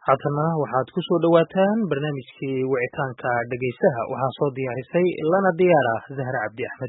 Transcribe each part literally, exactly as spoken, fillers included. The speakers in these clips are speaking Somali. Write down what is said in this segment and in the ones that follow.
haatana waxaad ku soo dhawaataan barnaamijkii wicitaanka dhegaystaha waxaa soo diyaarisay lana diyaara Zahra Cabdi Axmed.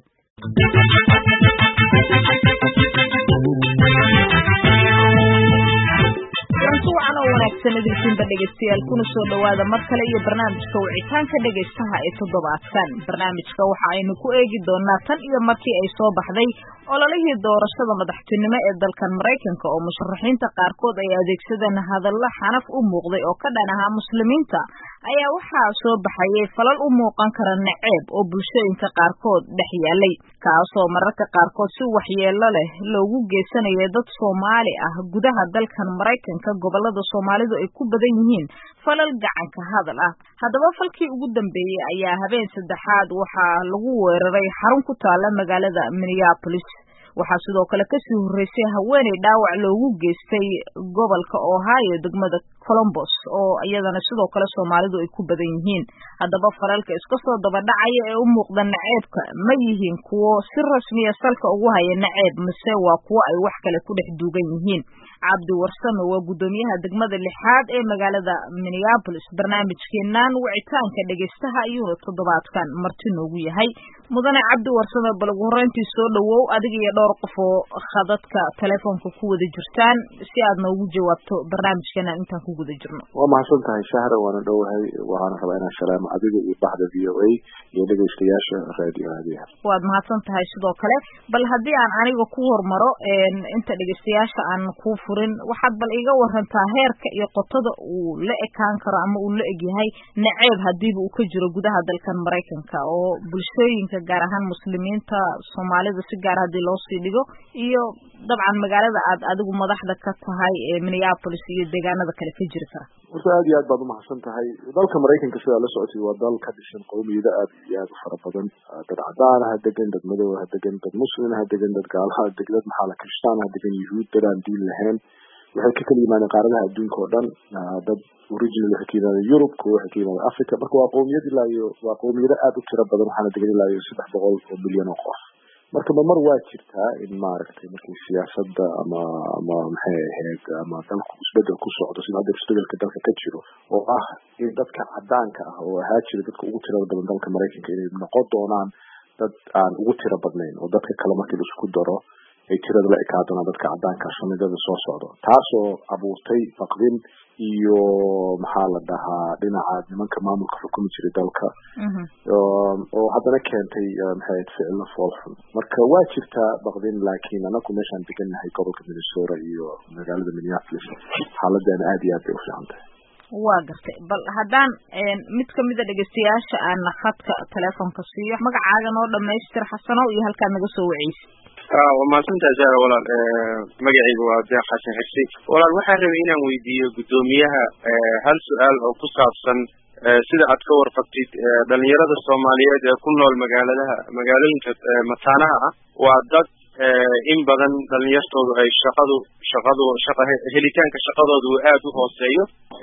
Kuwaana wanaagsan idinka dhageystayaal kuna soo dhawaada mar kale iyo barnaamijka wicitaanka dhageystaha ee toddobaadkan. Barnaamijka waxa aynu ku eegi doonaa tan iyo markii ay soo baxday ololihii doorashada madaxtinimo ee dalkan Mareykanka oo musharaxiinta qaarkood ay adeegsadeen hadallo xanaf u muuqday oo ka dhan ah muslimiinta ayaa waxaa soo baxayay falal u muuqan kara naceeb oo bulshooyinka qaarkood dhex yaalay kaasoo mararka qaarkood si waxyeello leh loogu geysanayo dad Soomaali ah gudaha dalkan Mareykanka gobolada Soomaalidu ay ku badan yihiin falal gacanka hadal ah. Haddaba falkii ugu dambeeyay ayaa habeen saddexaad waxaa lagu weeraray xarun ku taala magaalada Minneapolis. waxaa sidoo kale ka sii horeysay haweeney dhaawac loogu geystay gobolka Ohio degmada Columbus oo iyadana sidoo kale Soomaalidu ay ku badan yihiin. Haddaba falalka iska soo daba dhacaya ee u muuqda naceebka ma yihiin kuwo si rasmi ah salka ugu haya naceeb mise waa kuwo ay wax kale ku dhex duugan yihiin. Cabdi Warsame waa gudoomiyaha degmada lixaad ee magaalada Minneapolis. barnaamijkeenan wicitaanka dhageystaha ayuu toddobaadkan marti noogu yahay. mudane Cabdi Warsame bal ugu horeyntii soo dhawow adiga iyo dhowr qof oo khadadka telefoonka ku wada jirtaan si aad noogu jawaabto barnaamijkeena intaan ku guda jirno. waa mahadsan tahay Shahra, waana dhowahay waxaan rabaa inaan salaamo adiga iyo baxda V O A iyo dhageystayaasha radio Hadiya. waad mahadsan tahay sidoo kale bal haddii aan aniga ku hormaro inta dhageystayaasha aan ku furin waxaad bal iga warantaa heerka iyo qotada uu la ekaan karo ama uu la egyahay naceeb hadiiba uu ka jiro gudaha dalkan Mareykanka oo bulshooyinka gaar ahaan muslimiinta Soomaalida si gaar hadii loo sii dhigo iyo dabcan magaalada aad adigu madaxda ka tahay ee Minneapolis iyo deegaanada kale ka jiri kara. Horta aad iyo aad baad u mahadsan tahay. dalka Mareykanka sida la socotay waa dal ka dhisan qowmiyada aad iyo aad u fara badan, dad cadaan ah degan, dad madow ah degan, dad muslim ah degan, dad gaal ah degan, dad maxaa la kristaan ah degan, yuhuud dad aan diin lahayn. waxay ka kala yimaadeen qaaradaha adduunka oo dhan, dad original waxay ka yimaadeen Europe, kuwa waxay ka yimaadeen Africa. marka waa qowmiyad ilaa iyo waa qowmiyada aad u tiro badan, waxaana degan ilaa iyo saddex boqol oo milyan oo qof. marka mar waa jirtaa in maaragtay markii siyaasadda ama ama maxay ahayd ama dalku isbedel ku socdo sida hadda isbedelka dalka ka jiro oo ah in dadka cadaanka ah oo ahaa jira dadka ugu tirada badan dalka Mareykanka inay noqon doonaan dad aan ugu tiro badnayn oo dadka kale markii la isku daro ay tirada la ekaa doonaan dadka cadaanka sanadada soo socdo, taasoo abuurtay faqrin iyo maxaa la dhahaa dhinaca nimanka maamulka xukumi jiray dalka oo haddana keentay maxay ficilo foolxun. marka waa jirtaa baqdin, laakiin anagu meeshaan degannahay gobolka Minnesota iyo magaalada Minneapolis xaaladana aad iyo aad bay u fiican tahay. waa gartay bal haddaan mid ka mid a dhegeystayaasha aan khadka telefoonka siiyo magacaaga noo dhamaystir xasano iyo halkaad naga soo waceysid. waa mahadsantahay Zahra walaal. magacaygu waa Deeq Xasan Xigsi. walaal waxaan rabay inaan weydiiyo gudoomiyaha hal su-aal oo ku saabsan sida aad ka warqabtid dhalinyarada Soomaaliyeed ee ku nool magaaladaha magaalooyinka mataanaha ah waa dad in badan dhalinyartoodu ay shaqadu shaqadu shaqa helitaanka shaqadoodu aad u hooseeyo,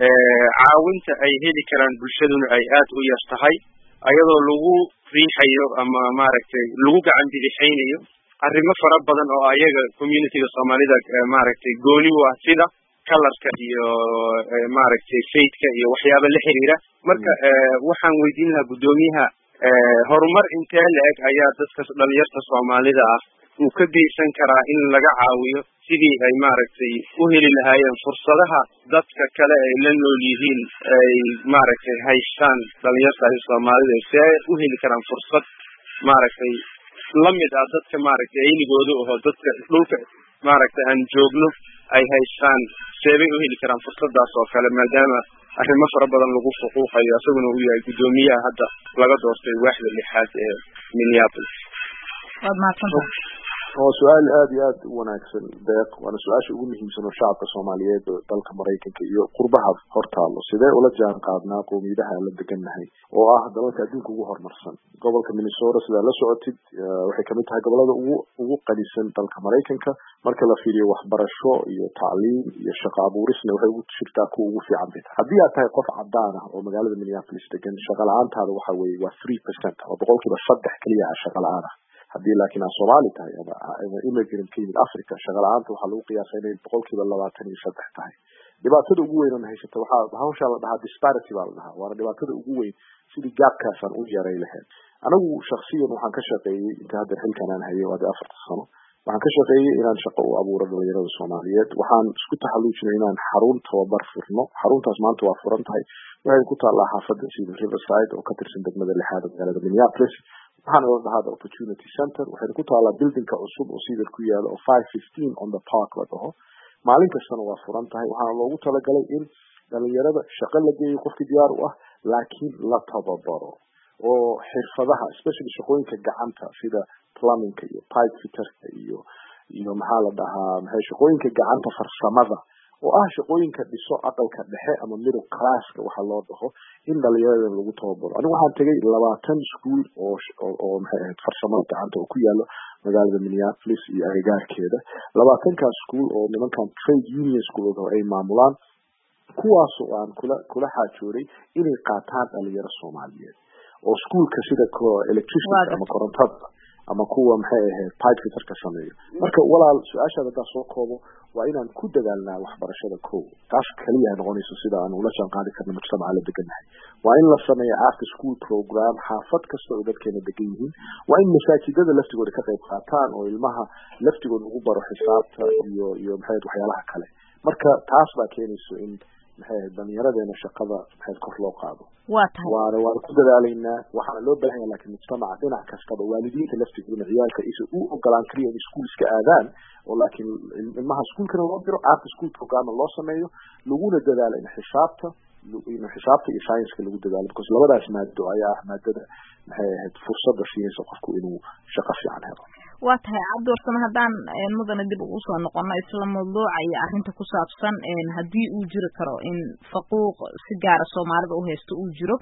caawinta ay heli karaan bulshaduna ay aad u yar tahay, ayadoo lagu riixayo ama maaragtay lagu gacan bidixaynayo arrimo fara badan oo ayaga communityga Soomaalida maaragtay gooni u ah sida kalarka iyo maaragtay faithka iyo waxyaabo la xiriira. marka waxaan weydiin lahaa gudoomiyaha horumar intee la-eg ayaa dadka dhalinyarta Soomaalida ah uu ka geysan karaa in laga caawiyo sidii ay maaragtay u heli lahaayeen fursadaha dadka kale ay la nool yihiin ay maaragtay haystaan dhalinyarta Soomaalida si ay u heli karaan fursad maaragtay lamid ah dadka maaragtay aynigooda oo dadka dhulka maaragtay aan joogno ay haystaan seebay u heli karaan fursadaas oo kale maadaama arrimo fara badan lagu xuquuqayo asaguna uu yahay gudoomiyaha hadda laga doortay waaxda lixaad ee Minneapolis. waad mahadsantahay. oo su'aal aad iyo aad u wanaagsan Deeq, waana su-aasha ugu muhiimsan oo shacabka Soomaaliyeed oo dalka Mareykanka iyo qurbaha hortaalo sidee ula jaan qaadnaa qowmiyadaha la degannahay oo ah dalalka adduunka ugu horumarsan. gobolka Minnesota sida la socotid waxay kamid tahay gobolada ugu ugu qanisan dalka Mareykanka marka la fiiriyo waxbarasho iyo tacliin iyo shaqo abuurisna waxay ugu jirtaa kuwa ugu fiican bay tahay. haddii aad tahay qof cadaan ah oo magaalada Minneapolis degan, shaqo la-aantaada waxa weeye waa three percent oo boqolkiiba saddex keliya ah shaqo la-aan ah. haddii laakiin aad Soomaali tahay ama immigrant ka yimid Africa, shaqo la-aanta waxaa lagu qiyaasaa inay boqolkiiba labaatan iyo saddex tahay. dhibaatada ugu weyn oo haysata waxaa hawsha la dhahaa disparity baa la dhahaa waana dhibaatada ugu weyn sidii gaabkaasaan u yaray lahayd anagu shakhsiyan waxaan ka shaqeeyey inta hadda xilkan aan hayo waa afarta sano waxaan ka shaqeeyey inaan shaqo u abuuro dhalinyarada Soomaaliyeed waxaan isku taxalluujinay inaan xarun tababar furno xaruntaas maanta waa furan tahay waxay ku taallaa xaafadda sida Riverside oo ka tirsan degmada lixaad ee magaalada Minneapolis waxaan la dhahaa Opportunity Center waxay ku taallaa buildingka cusub oo sida ku yaala oo five fifteen on the park la dhaho maalin kastana waa furan tahay waxaan loogu talagalay in dhalinyarada shaqo la geeyo qofkii diyaar u ah laakiin la tababaro oo xirfadaha especially shaqooyinka gacanta sida plumbing iyo pipe fitter iyo iyo maxaa la dhahaa maxay shaqooyinka gacanta farsamada oo ah shaqooyinka dhiso aqalka dhexe ama middle classka waxa loo dhaho in dhalinyarada lagu tababaro anigu waxaan tagay labaatan school oo oo maxay ahayd farsamada gacanta oo ku yaalo magaalada Minneapolis iyo agagaarkeeda labaatankaas school oo nimankan trade union school oo ay maamulaan kuwaas oo aan kula kula xaajooray inay qaataan dhalinyaro Soomaaliyeed oo schoolka sida ko electricity ama korontada ama kuwa maxay ahayd pipe fitter ka sameeyo marka walaal su'aashaada taas soo koobo waa inaan ku dadaalnaa waxbarashada koow taas kaliya noqonayso sida aan ula shaqayn karno mujtamaca la deganahay waa in la sameeyo after school program xaafad kasta oo dadkeena degan yihiin waa in masaajidada laftigooda ka qayb qaataan oo ilmaha laftigooda ugu baro xisaabta iyo iyo maxay waxyaalaha kale marka taas baa keenayso in maxay dhalinyaradeena shaqada maxay kor loo qaado waa tahay waana waan ku dadaalaynaa waxaana loo baahan yahay laakiin mujtamaca dhinac kastaba waalidiinta laftigooda ciyaalka isu u ogolaan kaliya in iskuulka aadaan oo laakiin ilmaha iskuulkana loo diro after school program loo sameeyo laguna dadaalo in xisaabta in xisaabta iyo science lagu dadaalo because labadaas maado ayaa maadada maxay ahayd fursadda siinaysa qofku inuu shaqo fiican helo waa tahay cabdiwarsame haddaan mudane dib ugu soo noqono isla mawduuca iyo arrinta ku saabsan haddii uu jiri karo in faquuq si gaara soomaalida u haysto uu jiro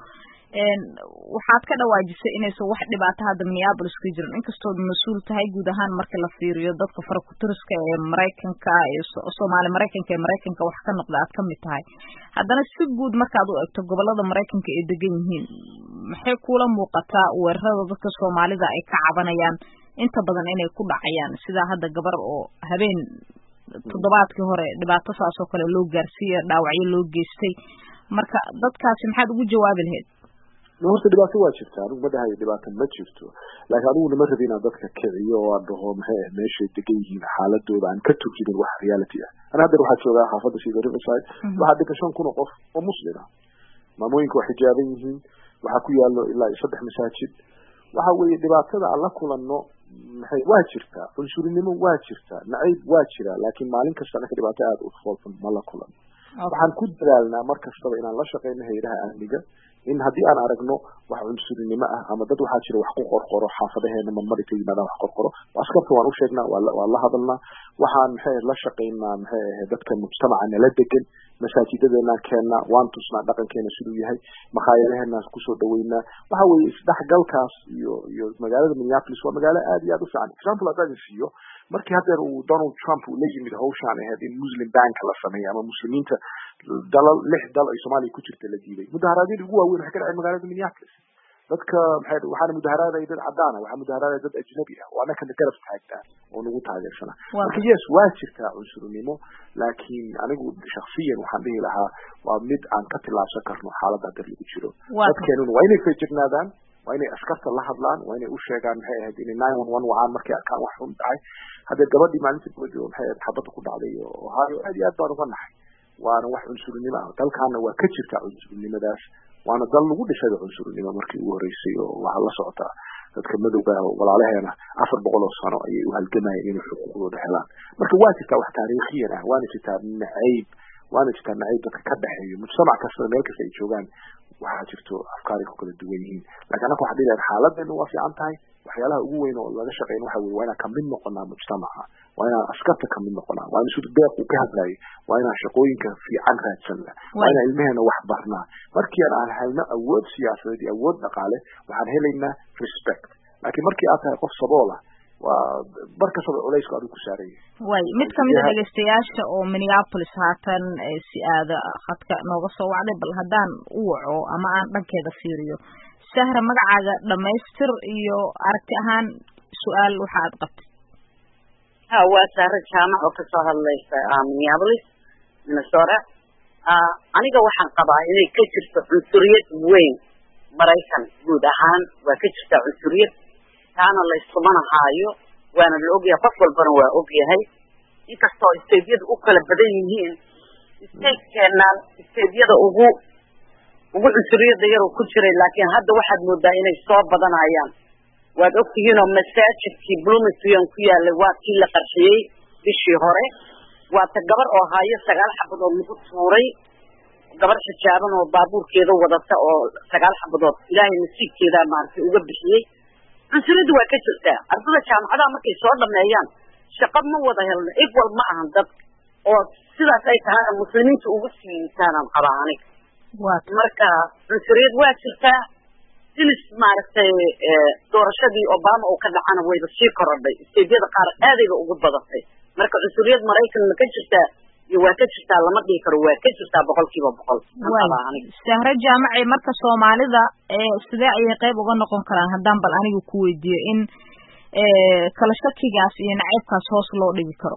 waxaad ka dhawaajisay inaysan wax dhibaato hadda Minneapolis ka jirin inkastood mas-uul tahay guud ahaan marka la fiiriyo dadka farakutiriska ee Mareykanka ee Soomaali Mareykanka ee Mareykanka wax ka noqda aad ka mid tahay haddana si guud markaad u eegto gobolada Mareykanka ee degan yihiin maxay kula muuqataa weerarada dadka Soomaalida ay ka cabanayaan inta badan inay ku dhacayaan sida hadda gabar oo habeen toddobaadkii hore dhibaato saas oo kale loo gaarsiiyay dhaawacyo loo geystay marka dadkaasi maxaad ugu jawaabi lahayd horta dhibaato waa jirtaa anigu ma dhahayo dhibaato ma jirto laakiin anigu nama rabin inaan dadka kiciyo oo aan dhaho maxay meeshay degan yihiin xaaladooda aan ka turjumin wax reality ah ana hadda waxaa joogaa xaafadda sida Riverside waxaa degan shan kun oo qof oo muslim ah maamooyinka waxay jaaban yihiin waxaa ku yaalo ilaa saddex masaajid waxa weeye dhibaatada aan la kulanno maxay waa jirtaa cunsurinimo waa jirtaa nacayb waa jira laakiin maalin kasta anaka dhibaato aad u foolxun ma la kulanno waxaan ku dadaalnaa mar kastaba inaan la shaqeyno hay'adaha amniga in haddii aan aragno wax cunsurinimo ah ama dad waxaa jira wax ku qorqoro xaafadaheena marmari ka yimaadaan wax qorqoro askarta waan u sheegnaa waa la hadalnaa waxaan maxay la shaqeynaa maxay ahayd dadka mujtamaca nala degan masaajidadeena keena waan tusnaa dhaqankeena siduu yahay makhaayadaheena kusoo dhaweynaa waxa weeye isdhexgalkaas iyo iyo magaalada Minneapolis waa magaalo aad iyo aad u fiican example haddaan siiyo markii hadda uu Donald Trump uu la yimid hawshaan ahayd in Muslim Bank la sameeyo ama muslimiinta dalal lix dal ay Soomaaliya ku jirta la diiday mudaharaadii ugu waaweyn waxa ka dhacay magaalada Minneapolis dadka maxay waxaana mudaharaaday dad cadaan ah waxa mudaharaaday dad ajnabi ah waana kan garab taagtaa oo nagu taageersana marka yes waa jirtaa cunsurinimo laakiin anigu shakhsiyan waxaan dhihi lahaa waa mid aan ka tilaabsan karno xaaladda hadda lagu jiro dadkeenuna waa inay feejignaadaan waa inay askarta la hadlaan waa inay u sheegaan maxay ahayd inay nine one one wacaan markay arkaan wax xun dhacay hadda gabadhii maalintii boodi oo maxay ahayd xabadda ku dhacday oo ohio aad iyo aad baan uga nahay waana wax cunsurinimo ah dalkaana waa ka jirtaa cunsurinimadaas waana dal lagu dhisay cunsurinimo markii ugu horeysay oo waxa la socota dadka madowga ah walaalaheena afar boqol oo sano ayay u halgamayeen inay xuquuqdooda helaan marka waa jirtaa wax taariikhiyan ah waana jirtaa nacayb waana jirtaa nacayb dadka ka dhaxeeyo mujtamac kasta meel kasta ay joogaan waxaa jirto afkaari ku kala duwan yihiin laakiin anaka waxaa dhigayaa xaaladdeena waa fiican tahay waxyaalaha ugu weyn oo laga shaqeyn waxa weeye waa inaan kamid noqonaa mujtamaca waa inaan askarta kamid noqonaa waa in sida deeq uu ka hadlayay waa inaan shaqooyinka fiican raadsanna waa inaan ilmaheena wax barnaa markii aan helno awood siyaasadeed iyo awood dhaqaale waxaan helaynaa respect laakiin markii aad tahay qof sabool ah waa barkasaba culaysku adigu ku saaran yahay way mid kamid ah dhageystayaasha oo Minneapolis haatan si aada khadka nooga soo wacday bal haddaan u waco ama aan dhankeeda fiiriyo sahra magacaaga dhamaystir iyo aragti ahaan su-aal waxa aad qabtay ha waa sahra jaamac oo kasoo hadlaysa Minneapolis Minnesota aniga waxaan qabaa inay ka jirto cunsuriyad weyn maraykan guud ahaan waa ka jirta cunsuriyad taana la iskumanahaayo waana la ogyahay qof walbana waa ogyahay inkastoo isteedyada u kala badan yihiin isteedkeenaan isteedyada ugu ugu cunsuriyada yar ku jiray laakiin hadda waxaad moodaa inay soo badanayaan waad ogtihiinoo masaajidkii bloomington ku yaalay waa kii la qarxiyey bishii hore waa ta gabar oo haayo sagaal xabadood lagu tuuray gabar xijaaban oo baabuurkeeda wadata oo sagaal xabadood ilaahay nasiibkeeda maartay uga bixiyey cunsuriyadu waa ka jirtaa ardada jaamacadaha markay soo dhameeyaan shaqo ma wada helno equal ma ahan dad oo sidaas ay tahay muslimiinta ugu siisaanaan qabaa aniga marka cunsuriyad waa jirtaa silis maaragtay doorashadii obama oo ka dhacana wayba sii korodhay isteedyada qaar aadayba ugu badatay marka cunsuriyad maraykan ma ka jirtaa iyo waa ka jirtaa lama dhihi karo waa ka jirtaa boqolkiiba boqol sahre jaamacay marka soomaalida sidee ayay qayb uga noqon karaan haddaan bal aniga ku weydiiyo in kala shakigaas iyo naceybkaas hoos loo dhigi karo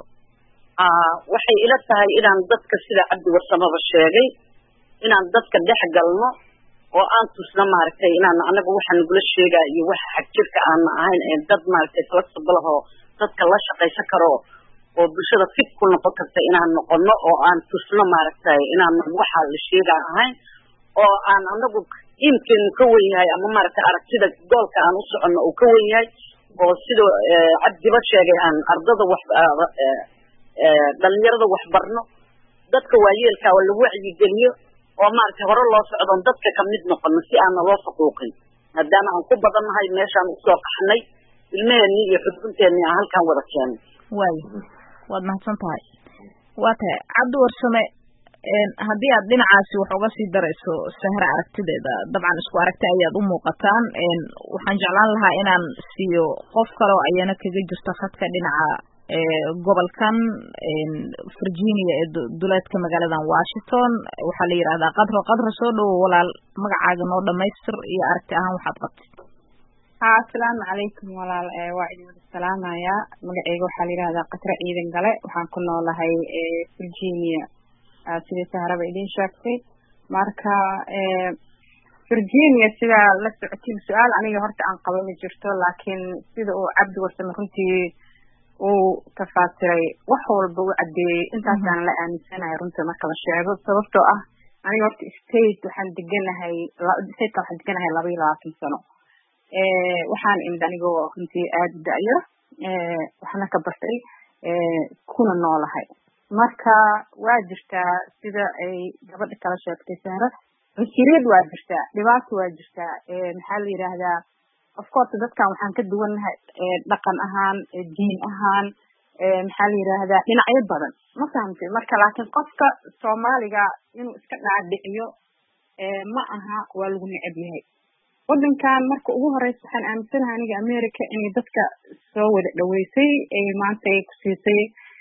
waxay ila tahay inaan dadka sida cabdi warsamaba sheegay inaan dadka dhex galno oo aan tusno maaragtay inaan anaga waxa nagula sheegaa iyo waxa xagjirka aan ahayn ee dad maaragtay flexible oo dadka la shaqaysan karo oo bulshada fit ku noqon karta inaan noqono oo aan tusno maaragtay inaan waxa la sheegaa ahayn oo aan anagu imkeenu ka weyn yahay ama maaragtay aragtida goolka aan u soconno uu ka weyn yahay oo sidoo cabdiba sheegay aan ardada wax dhalinyarada wax barno dadka waayeelka oo lagu wacyigeliyo oo maaragtay hore loo socdon dadka ka mid noqono si aan loo faquuqin maadaama aan ku badannahay meeshaan usoo qaxnay ilmaheenni iyo xudbunteeni aan halkaan wada keenay waay waad mahadsan tahay waa tahay cabdi warsame haddii aad dhinacaasi wax uga sii darayso sahre aragtideeda dabcan isku aragti ayaad u muuqataan waxaan jeclaan lahaa inaan siiyo qof kale oo ayana kaga jirto khadka dhinaca gobolkan virginia ee duleedka magaaladan washington waxaa la yidhahdaa qadro qadro soo dhowo walaal magacaaga noo dhamaystir iyo aragti ahaan waxaad qabtid ha asalaamu calaykum walaal waa idin wada salaamayaa magaceyga waxaa la yidhahdaa qatra ciidan gale waxaan ku noolahay virginia sidii saharaba idin sheegtay marka virginia sidaa la socotiin su-aal aniga horta aan qaba ma jirto laakiin sida uu cabdi warsame runtii uu tafaasiray wax walba u cadeeyey intaasaan la aaminsanahay runta marka la sheego sababtoo ah aniga horta state waxaan deganahay stateka waxaan deganahay laba iyo labaatan sano waxaan imid anigoo runtii aada u da-yo waxna ka bartay kuna noolahay marka waa jirtaa sida ay gabadha kala sheegtay sahra cunsuriyad waa jirtaa dhibaato waa jirtaa maxaa la yidhaahdaa of course dadkan waxaan ka duwannahay dhaqan ahaan diin ahaan maxaa la yidhaahdaa dhinacyo badan ma fahamtay marka laakiin qofka soomaaliga inuu iska dhaadhiciyo ma aha waa lagu necab yahay wadankan marka ugu horeysa waxaan aaminsanahay aniga america inay dadka soo wada dhaweysay maanta ay ku siisay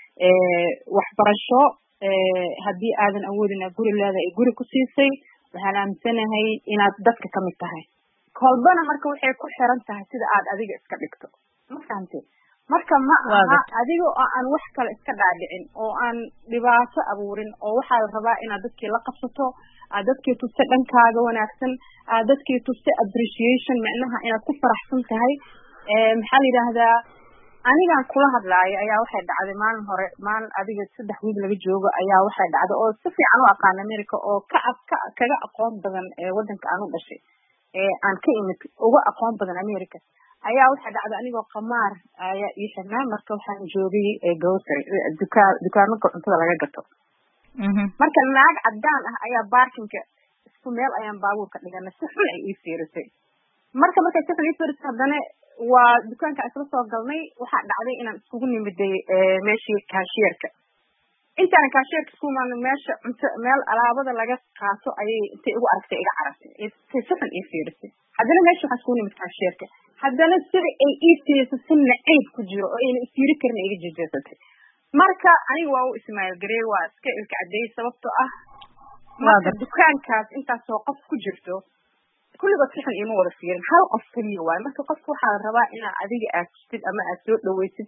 waxbarasho haddii aadan awoodin guri leeda ay guri ku siisay waxaan aaminsanahay inaad dadka kamid tahay kolbana marka waxay ku xiran tahay sida aad adiga iska dhigto ma fahamtay marka ma aha adiga oo aan wax kale iska dhaadhicin oo aan dhibaato abuurin oo waxaa la rabaa inaad dadkii la qabsato aad dadkii tuste dhankaaga wanaagsan aad dadkii tuste appreciation macnaha inaad ku faraxsan tahay maxaa la yidhaahdaa anigaan kula hadlaayo ayaa waxay dhacday maalin hore maalin adiga saddex wiil laga joogo ayaa waxay dhacday oo si fiican u aqaan america oo ka ka kaga aqoon badan wadanka aan u dhashay aan ka imid uga aqoon badan america ayaa waxay dhacday anigoo qamaar ayaa ii xirnaa marka waxaan joogay grocery dukaan dukaamada cuntada laga gato marka naag cadaan ah ayaa baarkinka isku meel ayaan baabuurka dhiganay si xun ay ii fiirisay marka markay si xun ii fiirisay haddana waa dukaanka isla soo galnay waxaa dhacday inaan iskugu nimiday meeshii kaashiyerka intaan kaashiyerka isku imaano meesha cunto meel alaabada laga qaato ayay intay igu aragtay iga carartay intay si xun ii fiirisay haddana meesha waxaan iskugu nimid kaashiyerka haddana sida ay ii fiirisay si nacayb ku jiro oo ayna isfiiri karin iga jejeesatay marka aniga waa u ismaayil garey waa iska ilka cadeeyey sababtoo ah marka dukaankaas intaasoo qof ku jirto kulligood si xun iima wada fiirin hal qof keliya waayo marka qofka waxaa la rabaa inaad adiga aad tustid ama aad soo dhaweysid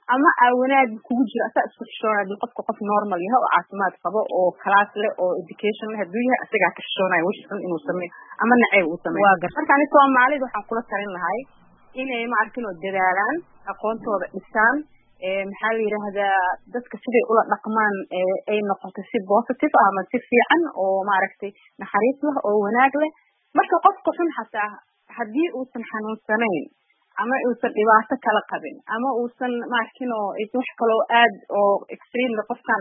ama aa wanaag kugu jiro asaa isku xishoonaya hadii qofka qof normal yahay oo caafimaad qabo oo class leh oo education leh haduu yahay isagaa ka xishoonaya wixii xun inuu sameeyo ama nacayb uu sameeyo marka ani soomaalida waxaan kula talin lahay inay maarkin oo dadaalaan aqoontooda dhisaan maxaa la yiraahdaa dadka siday ula dhaqmaan ay noqoto si positive ama si fiican oo maaragtay naxariis leh oo wanaag leh marka qofka xun xataa hadii uusan xanuunsanayn ama uusan dhibaato kala qabin ama uusan maarkin oo wax kale oo aad oo extreme qofkan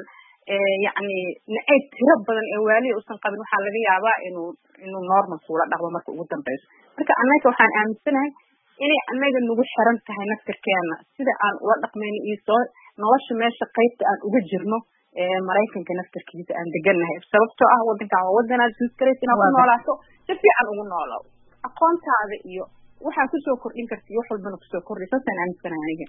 yani nacayb tiro badan ee waali uusan qabin waxaa laga yaabaa inuu inuu normal kula dhaqmo marka ugu dambayso marka anaga waxaan aaminsanahay inay anaga nagu xiran tahay naftirkeena sida aan ula dhaqmayno iyo soo nolosha meesha qaybta aan uga jirno ee maraykanka naftirkiisa aan deganahay sababtoo ah wadankan waa wadan aad isku karaysa inaad ku noolaato si fiican ugu noolow aqoontaada iyo waxaa kusoo kordhin karta iyo wax walbana kusoo kordhay saasaan aaminsanahay aniga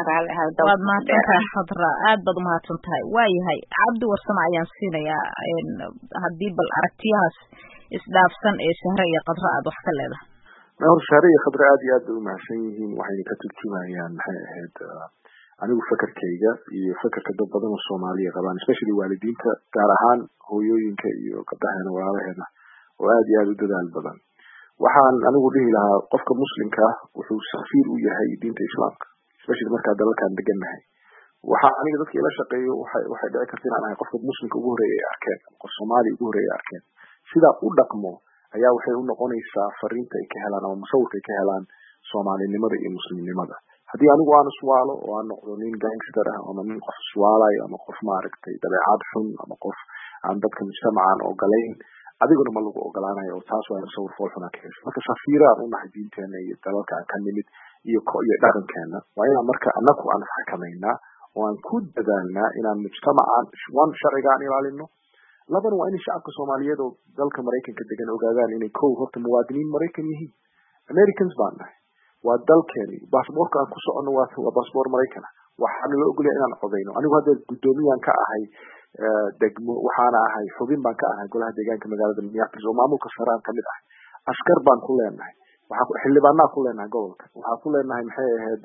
waad mahadsantahay khadra aad baad umahadsan tahay waayahay cabdi warsame ayaan siinayaa haddii bal aragtiyahaas isdhaafsan ee sahre iyo khadra aad wax ka leedahay hor sahre iyo khadra aad iyo aad bay umahadsan yihiin waxayna ka turjumayaan maxay ahayd anigu fakarkayga iyo fakarka dad badan oo soomaaliya qabaan especially waalidiinta gaar ahaan hooyooyinka iyo gabdhaheena walaalaheena oo aad iyo aad u dadaal badan waxaan anigu dhihi lahaa qofka muslimka ah wuxuu safiir u yahay diinta islaamka especially markaa dalalkan degannahay waxa aniga dadka ila shaqeeyo waxay waxay dhici karta inaan ahay qofka muslimka ugu horeeya ay arkeen qof soomaali ugu horeeya ay arkeen sidaa u dhaqmo ayaa waxay u noqonaysaa fariinta ay ka helaan ama musawirka ay ka helaan soomaalinimada iyo muslimnimada haddii anigu aan iswaalo oo aan noqdo nin gangster ah ama nin qof iswaalayo ama qof maaragtay dabeecad xun ama qof aan dadka mujtamacaan ogolayn adiguna ma lagu ogolaanayo oo taas waa musawir fool xun ka hesho marka safiiraan u nahay diinteena iyo dalalka aan ka nimid iyo iyo dhaqankeena waa inaan marka anaku aan xakamaynaa oo aan ku dadaalnaa inaan mujtamacaan one sharciga aan ilaalino labana waa in shacabka soomaaliyeed oo dalka maraykanka degan ogaadaan inay kow horta muwaadiniin maraykan yihiin americans baan nahay waa dalkeeni baasboorka aan ku soconno waa waa baasboor maraykan ah waxaana loo ogolyahay inaan codayno anigu hadda gudoomiyaan ka ahay degmo waxaana ahay xubin baan ka ahay golaha deegaanka magaalada Minneapolis oo maamulka saraan ka mid ah askar baan ku leenahay waxa xildhibaanaa ku leenahay gobolka waxa ku leenahay maxay ahayd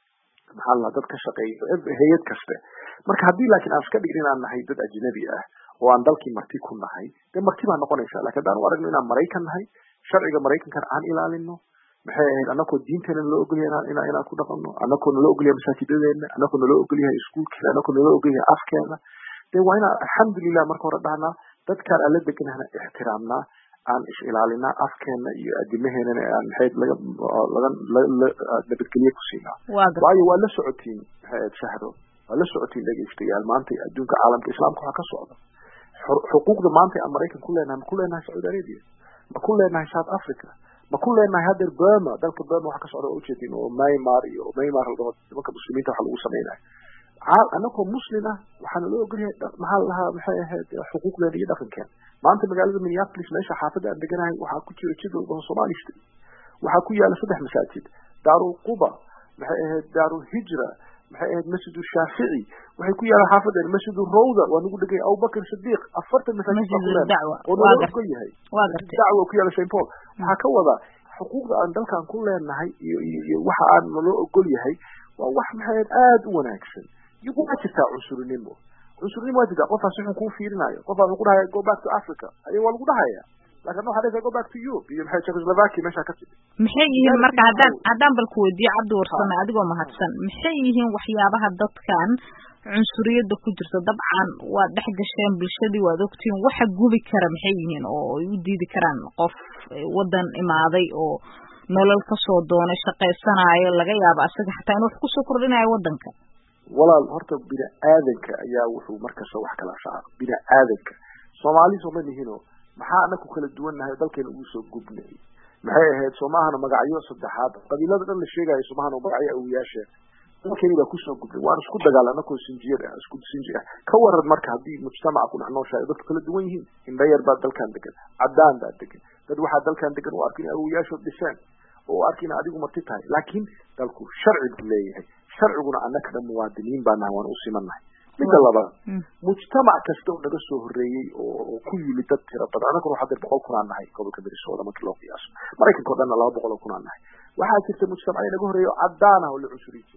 maxaa la dad ka shaqeeyo hay'ad kasta marka haddii laakiin aan iska dhigin inaan nahay dad ajnabi ah oo aan dalkii marti ku nahay dee marti baa noqonaysaa laakiin haddaan u aragno inaan maraykan nahay sharciga maraykankan aan ilaalino maxay ahayd anakoo diinteena naloo ogolyahay inaan inaan ku dhaqanno anakoo naloo ogolyahay masaajidadeena anakoo naloo ogolyahay iskuulkeena anakoo naloo ogolyahay afkeena dee waa inaan alxamdulilah marka hore dhahnaa dadkaan aan la deganahna ixtiraamnaa aan is ilaalinaa afkeena iyo adimaheenana aan maxay laga laga nabadgelyo ku siinaa waayo waa la socotiin maxay ahayd shahro waa la socotiin dhegeystayaal maanta adduunka caalamka islaamka waxaa ka socda xuquuqda maanta aan maraykan ku leenahay ma ku leenahay sacuudi arabia ma ku leenahay south africa ma ku leenahay haddeer burma dalka burma waxaa ka socda oo ujeedin oo myanmar iyo myanmar ladhaho nimanka muslimiinta waxa lagu samaynayo anagoo muslim ah waxaana loo ogolyahay maxaa lahaa maxay ahayd xuquuqdeena iyo dhaqankeena maanta magaalada Minneapolis meesha xaafadda aan deganahay waxaa ku jira jid walba Soomaali street waxaa ku yaala saddex masaajid daarul quba maxay ahayd daarul hijra maxay ahayd masjid shaafici waxay ku yaala xaafadda masjid rawda waa nagu dhigay Abu Bakr Siddiq afartan masaajid oo loo ogolyahay dacwo ku yaala Saint Paul waxaa ka wada xuquuqda aan dalkan ku leenahay iyo iyo waxa aan loo ogolyahay waa wax maxay aad u wanaagsan yugu jirtaa cunsurinimo cunsurinimo waa jirtaa qofaas wuxuu kuu fiirinayo qofaas wuxuu dhahay go back to Africa ayay waa lagu dhahaya laakiin waxa dhahaya go back to Europe iyo maxay Czechoslovakia meesha ka timid maxay yihiin marka haddaan haddaan bal ku weydiiyo cabdi warsame adigoo mahadsan maxay yihiin waxyaabaha dadkan cunsuriyada ku jirta dabcan waa dhex gasheen bulshadii waad ogtiin waxa gubi kara maxay yihiin oo ay u diidi karaan qof wadan imaaday oo nolol ka soo doonay shaqaysanayo laga yaabo asaga xataa inuu wax ku soo kordhinayo wadanka walaal horta bini aadanka ayaa wuxuu markasta wax kala saaro bini aadanka Soomaali soo manihiino maxaa anaku kala duwanahay dalkeena ugu soo gubnay maxay ahayd Soomaalina magacyo saddexaad qabiilada dhan la sheegayo Soomaalina magacyo uu yeeshay dalkeena baa ku soo gubnay waan isku dagaalana ko sinjiir ah isku sinjiir ah ka waran marka hadii mujtamaca ku dhaxnoo shay dad kala duwan yihiin in dayar baa dalkan degan cadaan baa degan dad waxa dalkan degan oo arkin uu yeesho dhisaan oo arkin adigu marti tahay laakiin dalku sharci leeyahay sharciguna annaka muwaadiniin baan nahay waan u simanahay midda labaad mujtamac kasta oo naga soo horeeyay oo ku yimid dad tira badan annaka waxa dad boqol kun aan nahay gobolka Minnesota markii loo qiyaaso maraykanka oo dhan laba boqol kun aan nahay waxaa jirta mujtamac naga horeeyo cadaan ah oo la cusuri jiray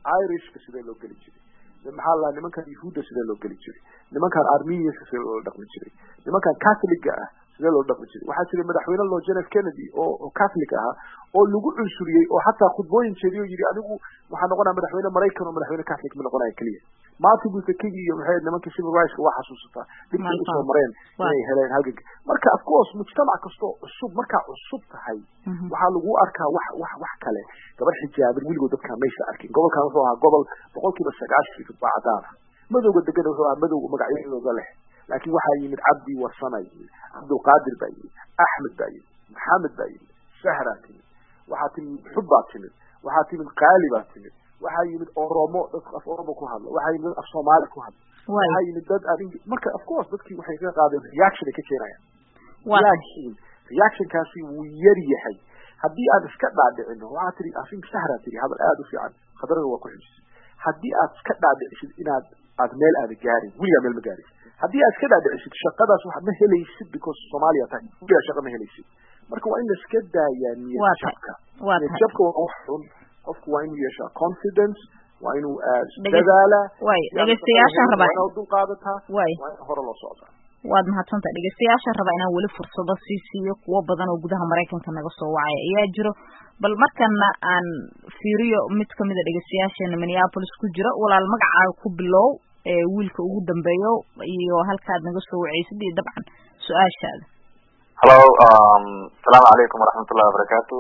irishka sidee loo geli jiray maxaa la nimankan yahuudda sidee loo geli jiray nimankan armenianska sidee loo dhaqmi jiray nimankan catholiga ah sidee loo dhaqmi jiray waxaa jiray madaxweyne loo John F Kennedy oo oo catholic ah oo lagu cunsuriyay oo hataa khudbooyin jeediyo yiri anigu waxaan noqonaa madaxweyne Mareykan oo madaxweyne catholic ma noqonaa kaliya Martin Luther King iyo maxay nimanka civil rights waa xasuusata dibkii u soo mareen inay heleen halgan marka of course mujtamac kasto cusub marka cusub tahay waxa lagu arkaa wax wax wax kale gabar xijaab wiligood dadka meesha arkin gobolkan wuxuu ahaa gobol boqolkiiba sagaashan bacdaan madowga degan wuxuu ahaa madow magacyadooda leh laakiin waxaa yimid Cabdi Warsanay Abdul Qadir Bay Ahmed Bay Maxamed Bay Sahra waxaa timid Xubba timid waxaa timid Qaaliba timid waxaa yimid Oromo dadka af Oromo ku hadla waxaa yimid af Soomaali ku hadla waxaa yimid dad adin marka of course dadkii waxay ka qaadeen reaction ka keenayaan laakiin reaction kaasi wuu yar yahay haddii aad iska dhaadhicino waxaa tiri afin Sahra tiri hadal aad u fiican khadarada waa ku xijis haddii aad iska dhaadhicisid inaad aad meel aad gaarin weliga meel ma gaarin haddii aad iska dhaadhicisid shaqadaas wax ma helaysid because Soomaaliya tahay weliga shaqo ma helaysid marka waa in la iska daayaa niyad jabka niyad jabka waa xun qofku waa inuu yeeshaa confidence waa inuu dadaala way dhageystayaasha rabaa inuu dul qaadataa way hore loo socdaa waad mahadsantahay dhageystayaasha rabaa inaan weli fursado sii siiyo kuwa badan oo gudaha Mareykanka naga soo wacay ayaa jiro bal markana aan fiiriyo mid kamid ah dhageystayaasheena Minneapolis ku jira walaal magacaaga ku bilow ee wiilka ugu dambeeyo iyo halkaad naga soo wacaysid iyo dabcan su'aashaada hello um assalamu alaykum wa rahmatullahi wa barakatuh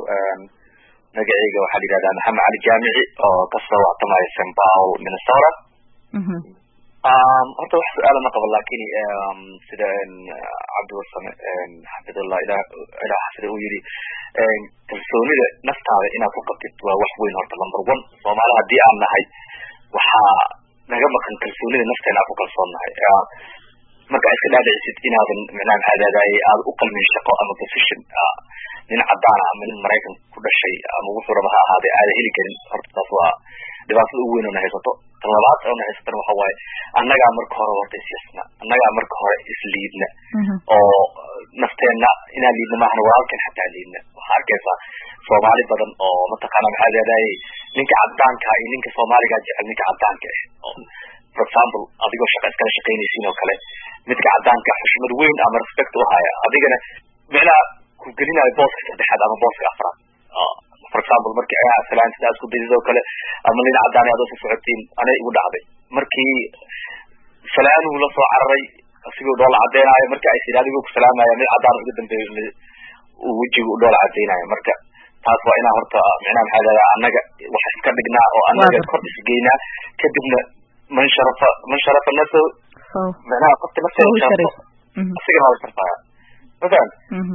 magacayga waxa la yiraahdaa Maxamed Ali Jaamici oo ka soo wactamay Saint Paul Minnesota mhm um horta wax su'aal ma qabo laakiin um sida Cabdi Warsame xafidullah ila ila xafida uu yiri een kalsoonida naftaada inaad ku qabtid waa wax weyn horta number one Soomaaliya hadii aan nahay waxa naga maqan kalsoonida nafteena ku kalsoonahay marka iska dhaadhicid inaadan macnaa hadaadaay aad u qalmin shaqo ama position nin cadaan ah ama nin Mareykan ku dhashay ama wuxuu raba ha ahaade aad heli karin horta taas waa dhibaato u weyn oo haysato talabaad oo haysato waxa waaye annaga marka hore horta isna annaga marka hore isliidna oo nafteena ina liidna ma ahna walaalkan xataa liidna waxa arkaysaa Soomaali badan oo mataqaana maxaa leedahay ninka cadaanka iyo ninka Soomaaliga jecel ninka cadaanka ah for example adigoo shaqo iskala shaqeynaysiin oo kale midka cadaanka xushmad weyn ama respect u haya adigana macnaa ku gelinayo booska saddexaad ama booska afraad for example markii ay salaanta isku daydo kale ama nin cadaan ah oo soo socotiin anay ugu dhacday markii salaanu la soo cararay asigoo doola cadeenayo markii ay sidaadigu ku salaamayo mid cadaan ugu dambeeyay uu wajiga u doola cadeenayo marka taas waa ina horta macnaa maxaa leedahay annaga wax iska dhignaa oo annaga kor isgeynaa kadibna man sharafa man sharafa nasu macnaa qofka naftiisa asigana waa sharfaya madan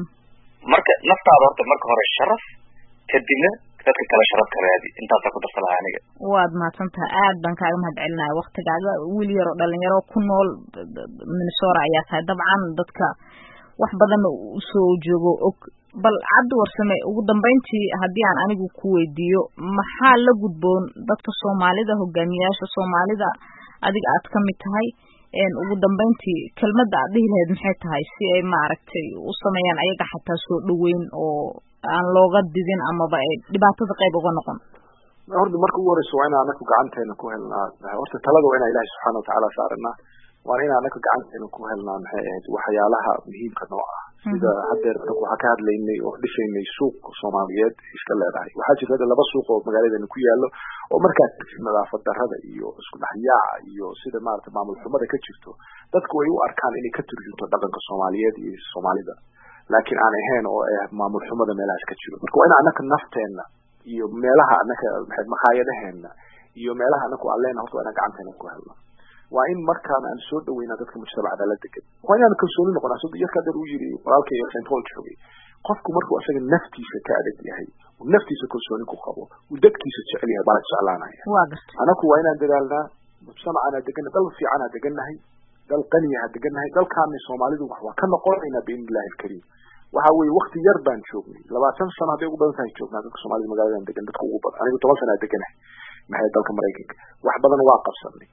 marka naftaada horta marka hore sharaf kadibna dadka kala sharaf raadi intaas ku darsanaa aniga waad mahadsantahay aad baan kaaga mahadcelinahay waqtigaaga wiil yar oo dhalinyaro ku nool Minnesota ayaa tahay dabcan dadka wax badan u soo joogo og bal Cabdi Warsame ugu dambeyntii hadii aan anigu ku weydiiyo maxaa la gudboon dadka Soomaalida hogaamiyaasha Soomaalida adiga aad ka mid tahay een ugu dambeyntii kelmadda aad dhihi lahayd maxay tahay si ay maaragtay u sameeyaan ayaga xataa soo dhaweyn oo aan looga didin ama ba dhibaatada qayb uga noqon horta marka ugu horeyso waa inaan anaku gacanteena ku helnaa horta talada waa inaan Ilaahay subxaanahu wa ta'aala saarnaa waa inaan anaku gacanteena ku helnaa maxay ahayd waxyaalaha muhiimka noo ah sida hadeer waxa ka hadlaynay oo dhisaynay suuq Soomaaliyeed iska leedahay waxa jirta laba suuq oo magaaladeena ku yaalo oo markaas nadaafad darrada iyo isku dhaxyaaca iyo sida maaragtay maamul xumada ka jirto dadku way u arkaan inay ka turjunto dhaqanka Soomaaliyeed iyo Soomaalida laakiin aan ahayn oo ay maamul xumada meelahaas ka jiro marka waa in anaka nafteena iyo meelaha anaka maxay maqaayadaheena iyo meelaha anaku alleena horta inaan gacanteena ku helno waa in markaan aan soo dhaweynaa dadka mujtamaca la degan waa inaan kalsooni noqonaa sida yarka dad uu yiri walaalkay iyo Saint Paul joogay qofku markuu asaga naftiisa ka adag yahay uu naftiisa kalsooni ku qabo uu dadkiisa jecel yahay baa jeclaanaya waa garta anaku waa inaan dadaalnaa mujtamacana degan dal fiican degannahay dal qani ah degannahay dalkaani Soomaalidu wax waa ka noqonaynaa bi Ilaahay kariim waxa weey waqti yar baan joognay labaatan sano hadii ugu badan tahay joognaa dadka Soomaalida magaalada degan dadka ugu badan anigu toban sano deganahay maxay dalka Mareykanka wax badan waa qabsanay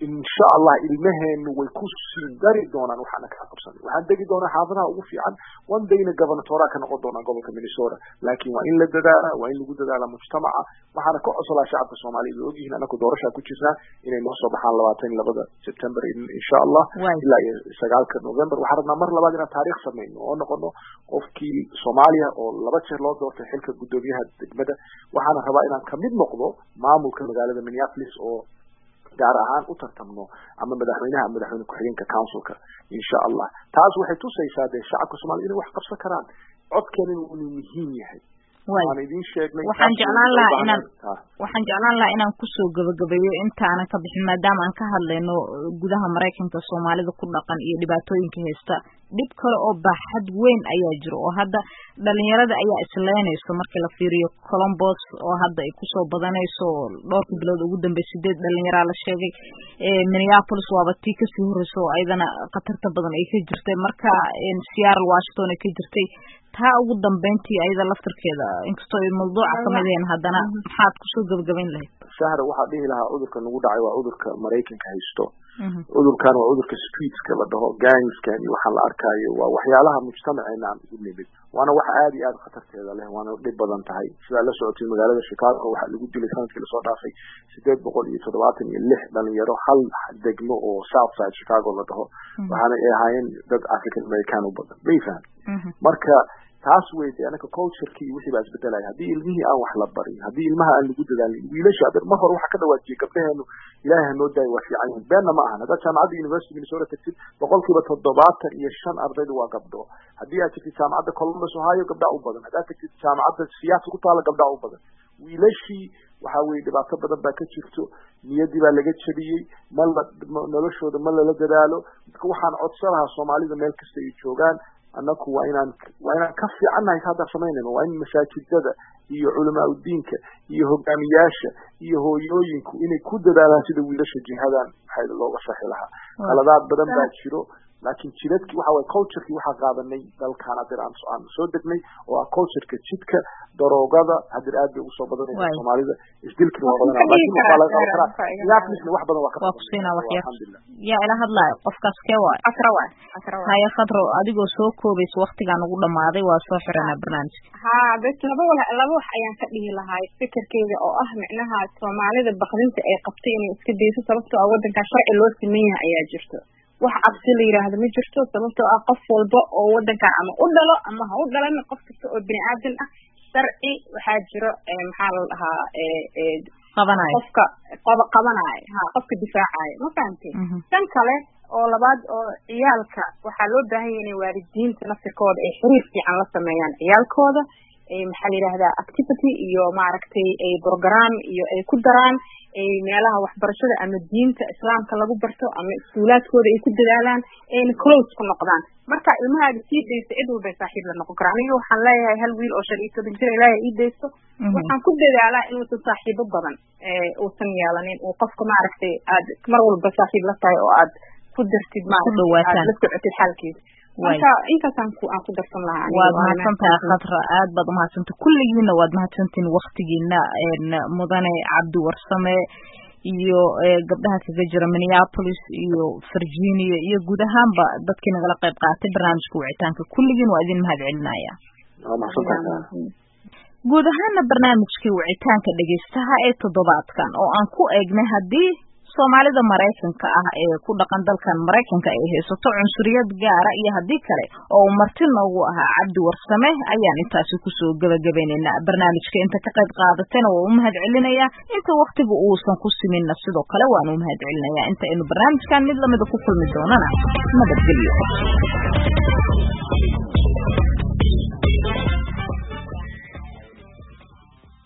insha allah ilmaheenu way ku sii dari doonaan waxaana ka qabsanay waxaan degi doonaa xaafadaha ugu fiican one dayna governatora ka noqon doonaa gobolka Minnesota laakiin waa in la dadaalaa waa in lagu dadaalaa mujtamaca waxaana ka coslaa shacabka Soomaaliyeed oo ogyihiin anaku doorasho ku jirnaa inay noo soo baxaan labaatan iyo laba September insha allah ilaa sagaalka November waxaan rabnaa mar labaad inaan taariikh sameeyno oo noqono qofkii Soomaaliya oo laba jeer loo doortay xilka gudoomiyaha degmada waxaana rabaa inaan ka mid noqdo maamulka magaalada Minneapolis oo gaar ahaan u tartamno ama madaxweynaha madaxweyne ku-xigeenka councilka insha allah taas waxay tusaysaa de shacabka Soomaaliyeed inay wax qabsan karaan codkeena inuu muhiim yahay waan idin sheegnay waxaan jeclaan lahaa inaan waxaan jeclaan lahaa inaan kusoo gabagabeeyo intaanan ka bixin maadaama aan ka hadlayno gudaha Mareykanka Soomaalida ku dhaqan iyo dhibaatooyinka haysta dhib kale oo baaxad weyn ayaa jiro oo hadda dhalinyarada ayaa isleenayso markii la fiiriyo Columbus oo hadda ay kusoo badanayso dhowrka bilood ugu dambeeyay sideed dhalinyaro la sheegay ee Minneapolis waaba tii ka sii horeyso ayadana qatarta badan ay ka jirtay marka Seattle Washington ay ka jirtay taa ugu dambeyntii ayada laftarkeeda inkastoo ay mawduuca kamid yihiin haddana maxaad kusoo gabagabayn lahayd shahra waxaa dhihi lahaa cudurka nagu dhacay waa cudurka Mareykanka haysto cudurkan waa cudurka streetska la dhaho gangskan iyo waxaa la arkaayo waa waxyaalaha mujtamaceena aan ugu nimid waana wax aad iyo aad khatarteeda leh waana dhib badan tahay sida la socotay magaalada Chicago waxaa lagu dilay sanadkii lasoo dhaafay sideed boqol iyo toddobaatan iyo lix dhalinyaro hal degmo oo South Side Chicago la dhaho waxaana ay ahaayeen dad African American u badan bayfan marka taas weeyday anaka culture-kii wixii baa isbedelay hadii ilmihii aan wax la barin hadii ilmaha aan lagu dadaalin wiilasha adeer mar hore waxa ka dhawaajiyay gabdhaheenu ilaahay noo daay waa fiican yihiin beenna ma aha hada jaamacadda University Minnesota tagtid boqolkiiba toddobaatan iyo shan ardaydu waa gabdho hadii aad tagtid jaamacadda Columbus Ohio gabdha u badan hadaa tagtid jaamacadda Seattle ku taala gabdha u badan wiilashii waxa weey dhibaato badan baa ka jirto niyadii baa laga jabiyay ma noloshooda ma la dadaalo waxaan codsanahay Soomaalida meel kasta ay joogaan annaku waa inaan waa inaan ka fiicanahay hadda sameynayno waa in masaajidada iyo culamaa diinka iyo hogaamiyaasha iyo hooyooyinku inay ku dadaalaan sida wiilasha jihadan waxay looga saxi lahaa qaladaad badan baa jiro laakiin jidadkii waxa way culture-kii waxa qaadanay dalkan adir aan soo degnay oo ah culture-ka jidka daroogada hadir aad bay ugu soo badanaysaa Soomaalida isdilkii waa badan laakiin waxa la qabtaa yaafnisna wax badan waa ka waa alxamdulillah ya ila hadlay qofkaas kee waa asra waa asra waa haya khadro adigoo soo koobayso waqtigan ugu dhamaaday waa soo xirana barnaamijka ha bas laba wala laba wax ayaan ka dhihi lahaa fikirkeyga oo ah micnaha Soomaalida baqdinta ay qabtay inay iska deyso sababtoo ah wadanka sharci loo sameeyay ayaa jirto wax cabsi la yiraahdo ma jirto sababtoo ah qof walba oo wadanka ama u dhalo ama ha u dhalan qof kasta oo bini aadam ah sharci waxa jiro maxaa la dhahaa ee qabanay qofka qaba qabanay ha qofka difaacay ma fahantay tan kale oo labaad oo ciyaalka waxa loo baahan yahay waalidiinta naftirkooda ay xiriir fiican la sameeyaan ciyaalkooda ee maxaa la yiraahdaa activity iyo maaragtay ay program iyo ay ku daraan ay meelaha waxbarashada ama diinta islaamka lagu barto ama iskuulaadkooda ay ku dadaalaan ay close ku noqdaan marka ilmaha si deysa cid walba saaxiib la noqon karo aniga waxaan leeyahay hal wiil oo shan iyo toban jir ilaahay ii deysto waxaan ku dadaalaa inuu saaxiibo badan ee uusan yeelanin oo qofka maaragtay aad mar walba saaxiib la tahay oo aad ku dartid maaragtay aad la socotid xalkiisa marka intaasaan ku aan ku darsan lahaa waad mahadsantahay khadra aad baad umahadsantahay kulligiina waad mahadsantiin waqtigiina mudane cabdi warsame iyo gabdhaha kaga jira Minneapolis iyo Virginia iyo guud ahaanba dadkii nagala qayb qaatay barnaamijka wicitaanka kulligiin waa idin mahadcelinaya guud ahaana barnaamijkii wicitaanka dhageystaha ee toddobaadkan oo aan ku eegnay haddii Soomaalida Mareykanka ah ee ku dhaqan dalkan Mareykanka ay haysato cunsuriyad gaara iyo hadii kale oo martin ugu ahaa Cabdi Warsame ayaan intaasi ku soo gabagabeynaa barnaamijka inta ka qayb qaadatayna waa u mahadcelinaya inta waqtigu uusan ku siminna sidoo kale waan u mahadcelinaya inta aynu barnaamijkan mid lamid ku kulmi doonana nabadgelyo